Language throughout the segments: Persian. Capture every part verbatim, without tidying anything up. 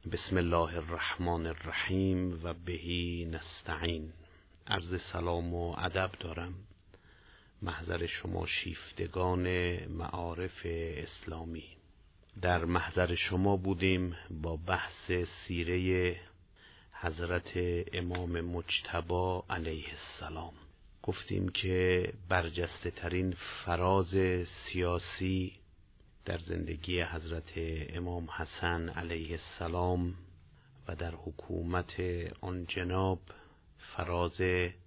بسم الله الرحمن الرحیم و بهی نستعین. عرض سلام و ادب دارم محضر شما شیفتگان معارف اسلامی. در محضر شما بودیم با بحث سیره حضرت امام مجتبی علیه السلام. گفتیم که برجسته ترین فراز سیاسی در زندگی حضرت امام حسن علیه السلام و در حکومت آن جناب فراز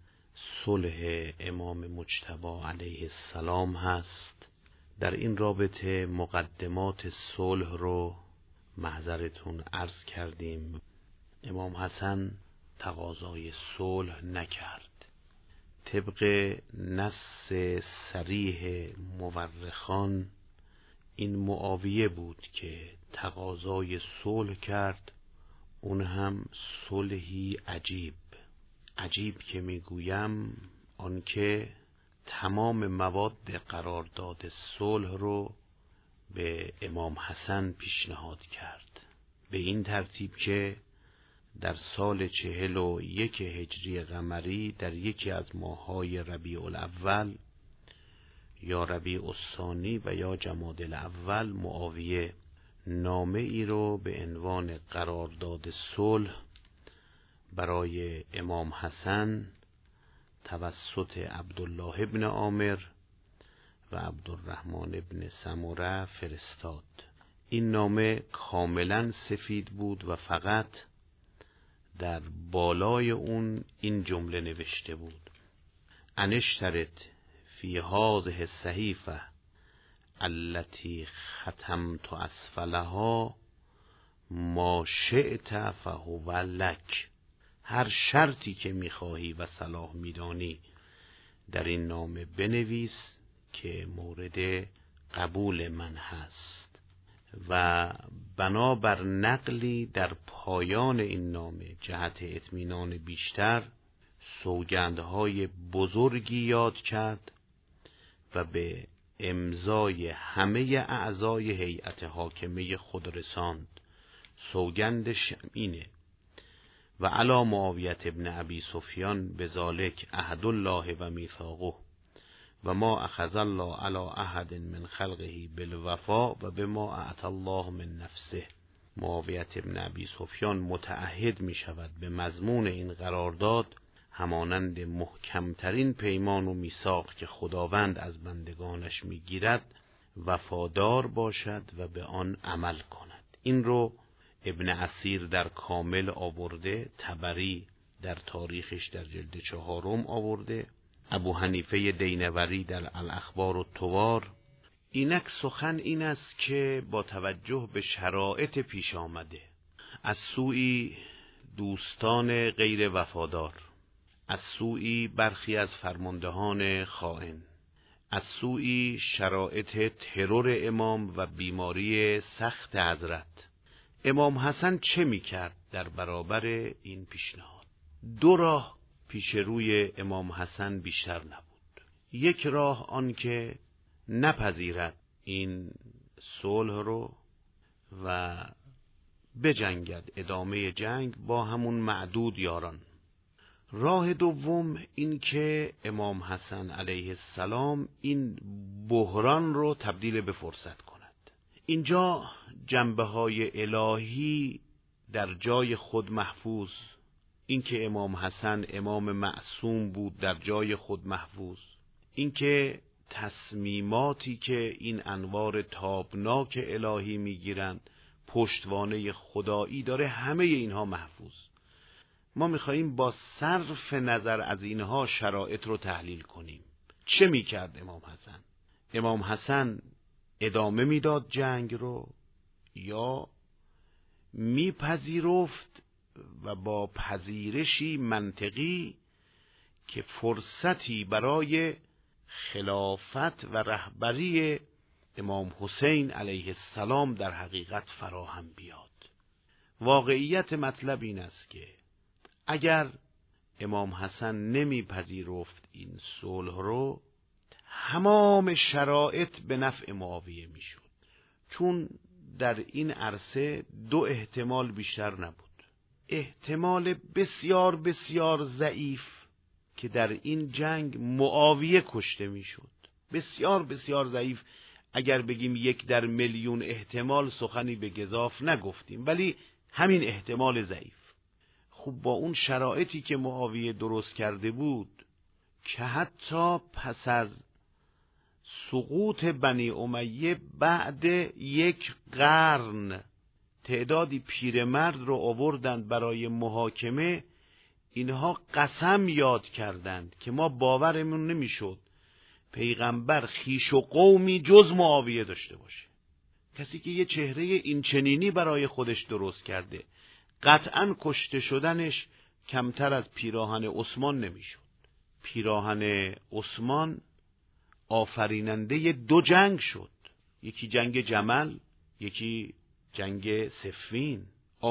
صلح امام مجتبی علیه السلام هست. در این رابطه مقدمات صلح رو محضرتون عرض کردیم. امام حسن تقاضای صلح نکرد. طبق نص صریح مورخان این معاویه بود که تقاضای صلح کرد، اون هم صلحی عجیب. عجیب که میگویم آنکه تمام مواد قرارداد صلح رو به امام حسن پیشنهاد کرد، به این ترتیب که در سال چهل و یک هجری قمری در یکی از ماه‌های ربیع الاول یا ربیع الثانی و یا جمادی الاول معاویه نامه ای رو به عنوان قرارداد صلح برای امام حسن توسط عبدالله ابن عامر و عبدالرحمن ابن سمره فرستاد. این نامه کاملا سفید بود و فقط در بالای اون این جمله نوشته بود: انشترط فی هذه الصحیفه التي ختمت اسفلها ما شئت فهو لک. هر شرطی که میخواهی و صلاح میدانی در این نامه بنویس که مورد قبول من هست. و بنابر نقلی در پایان این نامه جهت اطمینان بیشتر سوگندهای بزرگی یاد کرد و به امضای همه اعضای هیئت حاکمه خود رساند. سوگندش اینه: و علی معاویه ابن ابی سفیان بذالک عهد الله و میثاقه و ما اخذ الله علی احد من خلقه بالوفا و بما اعطى الله من نفسه. معاویه ابن ابی سفیان متعهد می شود به مضمون این قرارداد همانند محکمترین پیمان و میثاق که خداوند از بندگانش میگیرد وفادار باشد و به آن عمل کند. این رو ابن اسیر در کامل آورده، طبری در تاریخش در جلد چهارم آورده، ابو حنیفه دینوری در الاخبار التوار. اینک سخن این است که با توجه به شرایط پیش آمده، از سوی دوستان غیر وفادار، از سوی برخی از فرماندهان خائن، از سوی شرایط ترور امام و بیماری سخت حضرت، امام حسن چه میکرد در برابر این پیشنهاد؟ دو راه پیش روی امام حسن بیشتر نبود. یک راه آن که نپذیرد این صلح رو و بجنگد، ادامه جنگ با همون معدود یاران. راه دوم این که امام حسن علیه السلام این بحران رو تبدیل به فرصت کند. اینجا جنبه های الهی در جای خود محفوظ، این که امام حسن امام معصوم بود در جای خود محفوظ، این که تصمیماتی که این انوار تابناک الهی میگیرند پشتوانه خدایی داره، همه اینها محفوظ. ما میخواییم با صرف نظر از اینها شرایط رو تحلیل کنیم. چه میکرد امام حسن؟ امام حسن ادامه میداد جنگ رو یا میپذیرفت و با پذیرشی منطقی که فرصتی برای خلافت و رهبری امام حسین علیه السلام در حقیقت فراهم بیاد؟ واقعیت مطلب این است که اگر امام حسن نمیپذیرفت این صلح رو، تمام شرایط به نفع معاویه میشد، چون در این عرصه دو احتمال بیشتر نبود. احتمال بسیار بسیار ضعیف که در این جنگ معاویه کشته میشد، بسیار بسیار ضعیف. اگر بگیم یک در میلیون احتمال سخنی به گزاف نگفتیم، ولی همین احتمال ضعیف. خب با اون شرایطی که معاویه درست کرده بود که حتی پس از سقوط بنی امیه بعد یک قرن تعدادی پیرمرد رو آوردند برای محاکمه، اینها قسم یاد کردند که ما باورمون نمیشد پیغمبر خیش و قومی جز معاویه داشته باشه. کسی که یه چهره این چنینی برای خودش درست کرده، قطعاً کشته شدنش کمتر از پیراهن عثمان نمیشد. پیراهن عثمان آفریننده دو جنگ شد، یکی جنگ جمل، یکی جنگ صفین.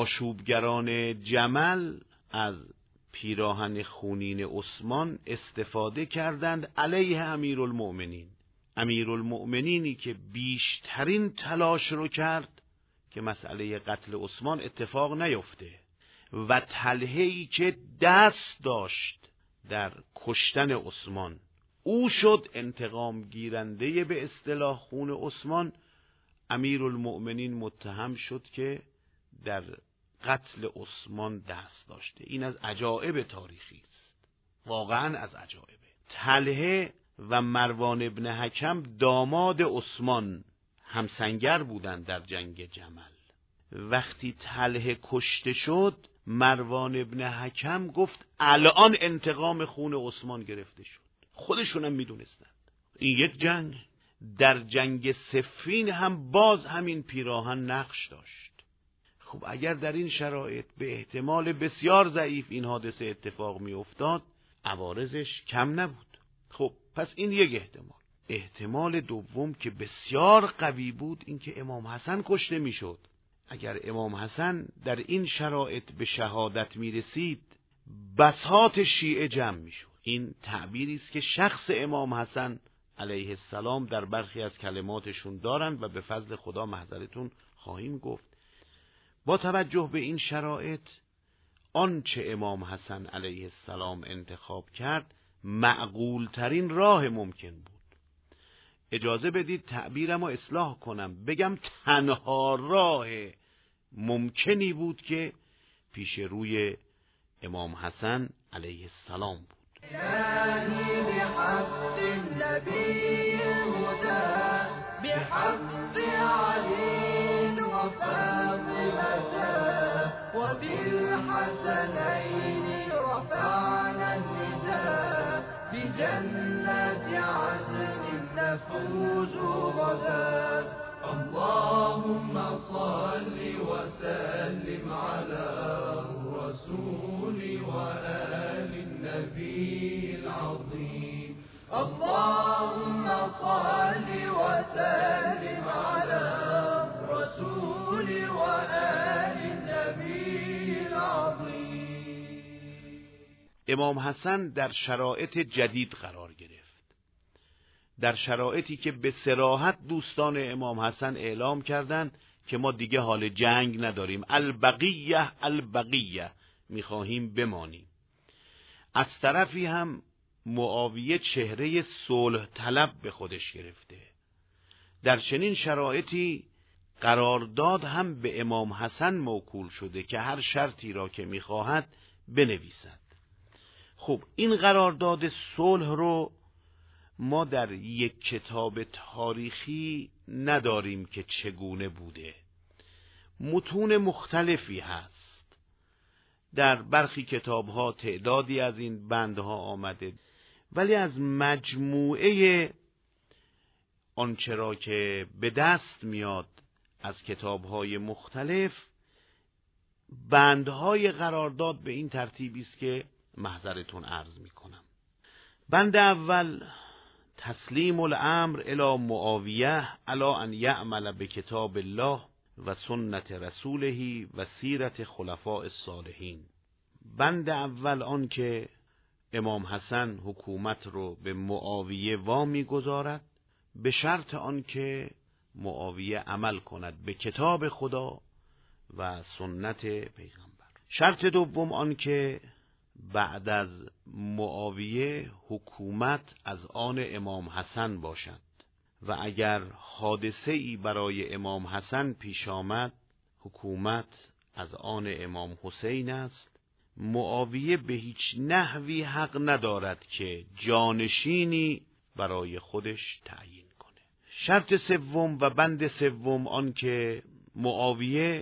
آشوبگران جمل از پیراهن خونین عثمان استفاده کردند علیه امیرالمؤمنین. امیرالمؤمنینی که بیشترین تلاش رو کرد که مسئله قتل عثمان اتفاق نیفته و طلحه‌ای که دست داشت در کشتن عثمان، او شد انتقام گیرنده به اصطلاح خون عثمان. امیرالمؤمنین متهم شد که در قتل عثمان دست داشته. این از عجایب تاریخی است، واقعا از عجایب. طلحه و مروان ابن حکم داماد عثمان همسنگر بودند در جنگ جمل. وقتی طلحه کشته شد، مروان ابن حکم گفت الان انتقام خون عثمان گرفته شد. خودشونم میدونستند. این یک جنگ. در جنگ صفین هم باز همین پیراهن نقش داشت. خب اگر در این شرایط به احتمال بسیار ضعیف این حادثه اتفاق می افتاد، عوارضش کم نبود. خب پس این یک احتمال. احتمال دوم که بسیار قوی بود، این که امام حسن کشته می شد. اگر امام حسن در این شرایط به شهادت می رسید، بساط شیعه جمع می شد. این تعبیری است که شخص امام حسن علیه السلام در برخی از کلماتشون دارند و به فضل خدا محضرتون خواهیم گفت. با توجه به این شرایط، آنچه امام حسن علیه السلام انتخاب کرد معقول ترین راه ممکن بود. اجازه بدید تعبیرم رو اصلاح کنم، بگم تنها راه ممکنی بود که پیش روی امام حسن علیه السلام بود. إلهي بحق النبي الهدى بحق علي وفاطمة وبالحسنين رفعنا النداء بجنات عدن نفوز غدا. اللهم صل وسلم على الرسول وآل النبي العظيم. اللهم صل وسلم على الرسول وآل النبي العظيم. امام حسن در شرایط جدید قرار گرفت، در شرایطی که به صراحت دوستان امام حسن اعلام کردند که ما دیگه حال جنگ نداریم، البقیه البقیه، میخواهیم بمانیم. از طرفی هم معاویه چهره صلح طلب به خودش گرفته. در چنین شرایطی قرارداد هم به امام حسن موکول شده که هر شرطی را که میخواهد بنویسد. خب این قرارداد صلح رو ما در یک کتاب تاریخی نداریم که چگونه بوده. متون مختلفی هست. در برخی کتاب‌ها تعدادی از این بندها آمده، ولی از مجموعه آنچه را که به دست میاد از کتاب‌های مختلف، بندهای قرارداد به این ترتیبی است که محضرتون عرض میکنم. بند اول: تسلیم الامر الی معاویه علی ان یعمل بکتاب الله و سنت رسوله و سیرت خلفاء الصالحین. بند اول آن که امام حسن حکومت رو به معاویه وامی گذارد به شرط آن که معاویه عمل کند به کتاب خدا و سنت پیغمبر. شرط دوم آن که بعد از معاویه حکومت از آن امام حسن باشد و اگر حادثه ای برای امام حسن پیش آمد حکومت از آن امام حسین است. معاویه به هیچ نحوی حق ندارد که جانشینی برای خودش تعیین کنه. شرط سوم و بند سوم آن که معاویه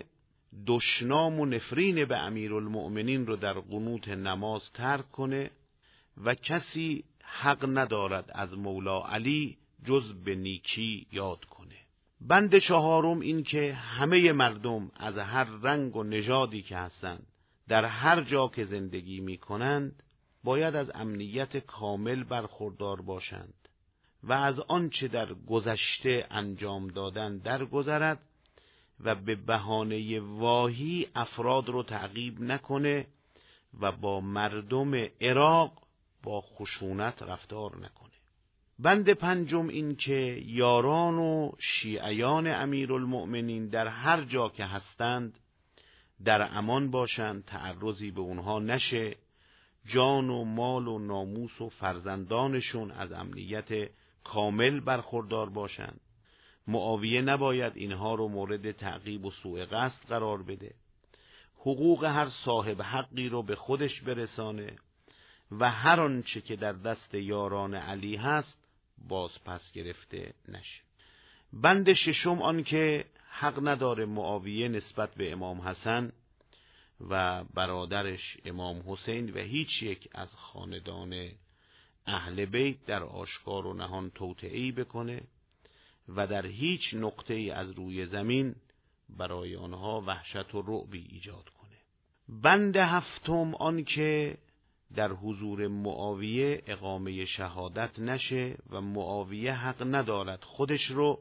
دشنام و نفرین به امیرالمؤمنین رو در قنوت نماز ترک کنه و کسی حق ندارد از مولا علی جز به نیکی یاد کنه. بند چهارم این که همه مردم از هر رنگ و نژادی که هستند در هر جا که زندگی می کنند باید از امنیت کامل برخوردار باشند و از آنچه در گذشته انجام دادن درگذرد و به بهانه واهی افراد رو تعقیب نکنه و با مردم عراق با خشونت رفتار نکنه. بند پنجم این که یاران و شیعیان امیرالمؤمنین در هر جا که هستند در امان باشند، تعرضی به اونها نشه، جان و مال و ناموس و فرزندانشون از امنیت کامل برخوردار باشند. معاویه نباید اینها رو مورد تعقیب و سوء قصد قرار بده. حقوق هر صاحب حقی رو به خودش برسانه و هر آنچه که در دست یاران علی هست باز پس گرفته نشه. بند ششم آن که حق نداره معاویه نسبت به امام حسن و برادرش امام حسین و هیچ یک از خاندان اهل بیت در آشکار و نهان توطئه‌ای بکنه و در هیچ نقطه‌ای از روی زمین برای آنها وحشت و رعبی ایجاد کنه. بند هفتم آن که در حضور معاویه اقامه شهادت نشه و معاویه حق ندارد خودش رو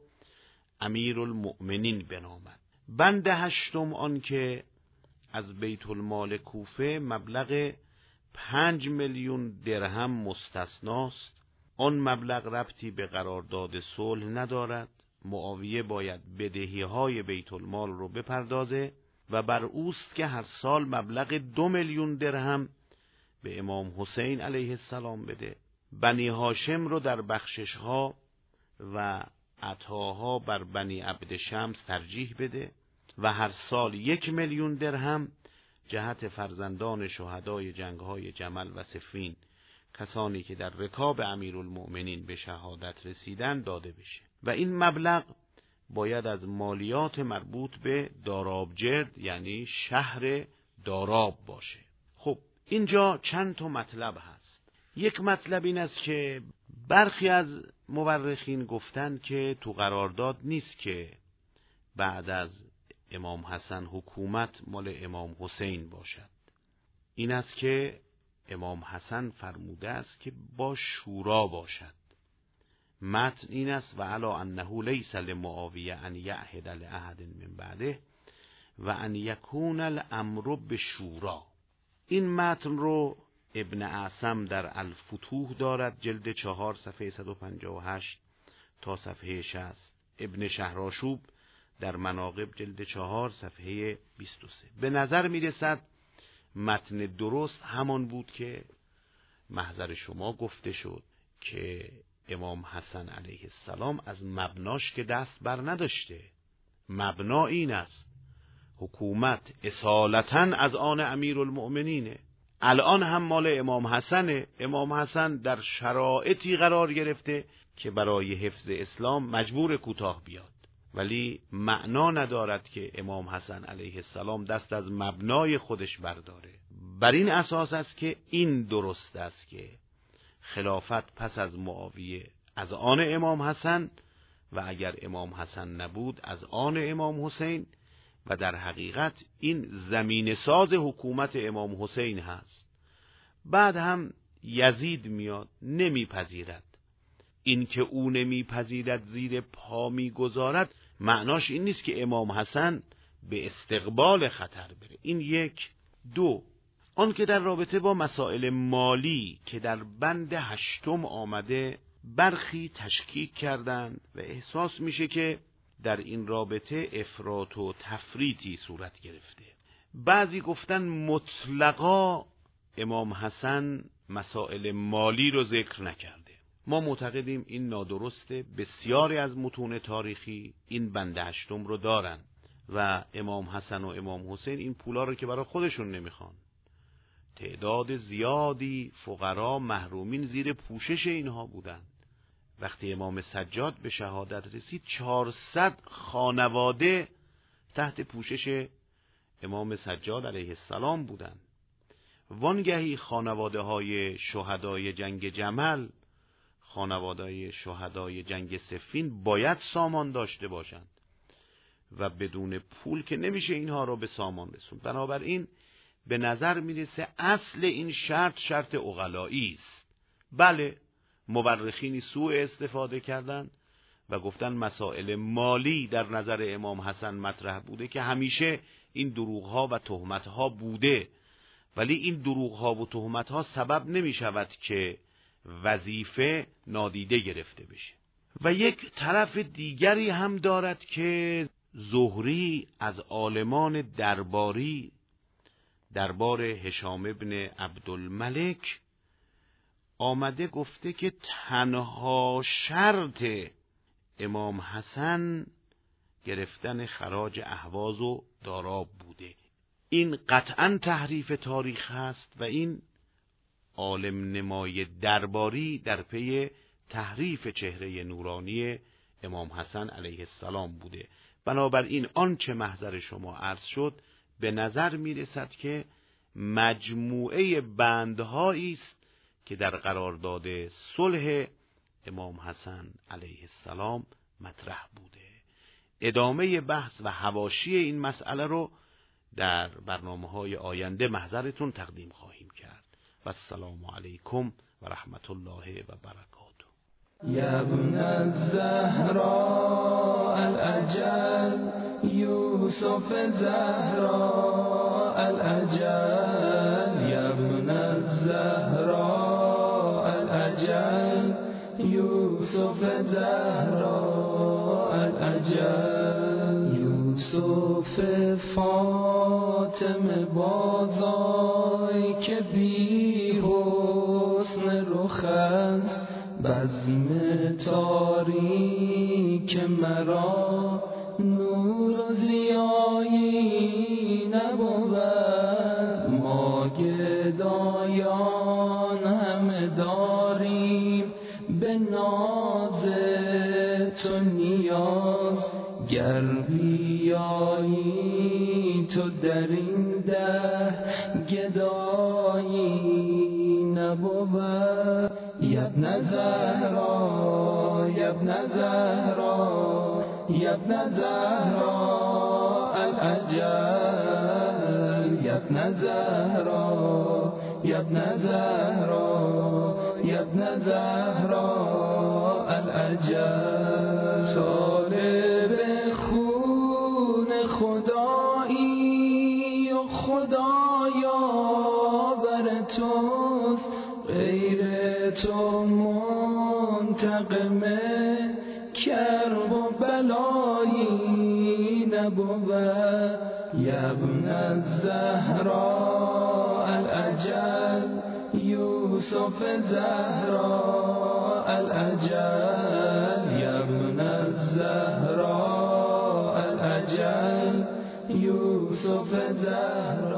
امیرالمؤمنین بنامد. بند هشتم آن که از بیت المال کوفه مبلغ پنج میلیون درهم مستثناست. آن مبلغ ربطی به قرارداد صلح ندارد. معاویه باید بدهی‌های بیت المال رو بپردازه و بر اوست که هر سال مبلغ دو میلیون درهم به امام حسین علیه السلام بده. بنی هاشم رو در بخشش‌ها و عطاها بر بنی عبد شمس ترجیح بده و هر سال یک میلیون درهم جهت فرزندان شهدای جنگ‌های جمل و صفین، کسانی که در رکاب امیرالمؤمنین به شهادت رسیدن، داده بشه و این مبلغ باید از مالیات مربوط به دارابجرد یعنی شهر داراب باشه. خب اینجا چند تا مطلب هست. یک مطلب این است که برخی از مورخین گفتن که تو قرارداد نیست که بعد از امام حسن حکومت مال امام حسین باشد. این است که امام حسن فرموده است که با شورا باشد. متن این است و علا انه لیس لمعاویه ان یعهد لأحد من بعده و ان یکون الامر بشورا. این متن رو ابن اعصم در الفتوح دارد، جلد چهار صفحه صد و پنجاه و هشت تا صفحه شصت. ابن شهرآشوب در مناقب جلد چهار صفحه بیست و سه. به نظر می رسد متن درست همان بود که محضر شما گفته شد که امام حسن علیه السلام از مبناش که دست بر نداشته. مبنا این است حکومت اصالتاً از آن امیرالمؤمنینه. الان هم مال امام حسنه. امام حسن در شرایطی قرار گرفته که برای حفظ اسلام مجبور کوتاه بیاد، ولی معنا ندارد که امام حسن علیه السلام دست از مبنای خودش برداره. بر این اساس است که این درست است که خلافت پس از معاویه از آن امام حسن و اگر امام حسن نبود از آن امام حسین و در حقیقت این زمین ساز حکومت امام حسین هست. بعد هم یزید میاد نمیپذیرد. این که او نمیپذیرد زیر پا میگذارد معناش این نیست که امام حسن به استقبال خطر بره. این یک. دو، آن که در رابطه با مسائل مالی که در بند هشتم آمده برخی تشکیک کردند و احساس میشه که در این رابطه افراط و تفریطی صورت گرفته. بعضی گفتن مطلقا امام حسن مسائل مالی رو ذکر نکرده. ما معتقدیم این نادرسته. بسیاری از متون تاریخی این بند هشتم رو دارن و امام حسن و امام حسین این پولا رو که برای خودشون نمیخوان. تعداد زیادی فقرا محرومین زیر پوشش اینها بودن. وقتی امام سجاد به شهادت رسید چهارصد خانواده تحت پوشش امام سجاد علیه السلام بودند. وانگهی خانواده های شهدای جنگ جمل، خانواده های شهدای جنگ صفین باید سامان داشته باشند و بدون پول که نمیشه اینها رو به سامان رسوند. بنابراین به نظر میرسه اصل این شرط شرط عقلایی است. بله مورخینی سوء استفاده کردند و گفتن مسائل مالی در نظر امام حسن مطرح بوده که همیشه این دروغ‌ها و تهمت‌ها بوده، ولی این دروغ‌ها و تهمت‌ها سبب نمی‌شود که وظیفه نادیده گرفته بشه. و یک طرف دیگری هم دارد که زهری از عالمان درباری دربار هشام ابن عبدالملک آمده گفته که تنها شرط امام حسن گرفتن خراج اهواز و داراب بوده. این قطعا تحریف تاریخ هست و این عالم نمای درباری در پی تحریف چهره نورانی امام حسن علیه السلام بوده. بنابراین آنچه محضر شما عرض شد به نظر می رسد که مجموعه بندهایی است که در قرارداد صلح امام حسن علیه السلام مطرح بوده. ادامه بحث و حواشی این مسئله رو در برنامه‌های آینده محضرتون تقدیم خواهیم کرد. و السلام علیکم و رحمت الله و برکاته. یا ابن الزهراء الاجل یوسف زهراء الاجل یا ابن الزهراء الاجل یوسف زهراء الاجل یوسف فاطمه بازای که بی حسن رخت بزم تاریک مرا نور و ضیایی نبود. ما گدایان همه داریم به ناز تو نیاز، گر بیایی تو در این ده گدایی نبود. یا ابن زهرا یا ابن زهرا یا ابن زهرا الاجل یا ابن زهرا یا ابن زهرا یا ابن زهرا الاجل طالب خون خدایی و خدایا بر توست، غیر تو منتقم کرب و بلایی نبود. یا ابن الزهراء الاجل یوسف زهراء الاجل یا ابن الزهراء الاجل یوسف زهراء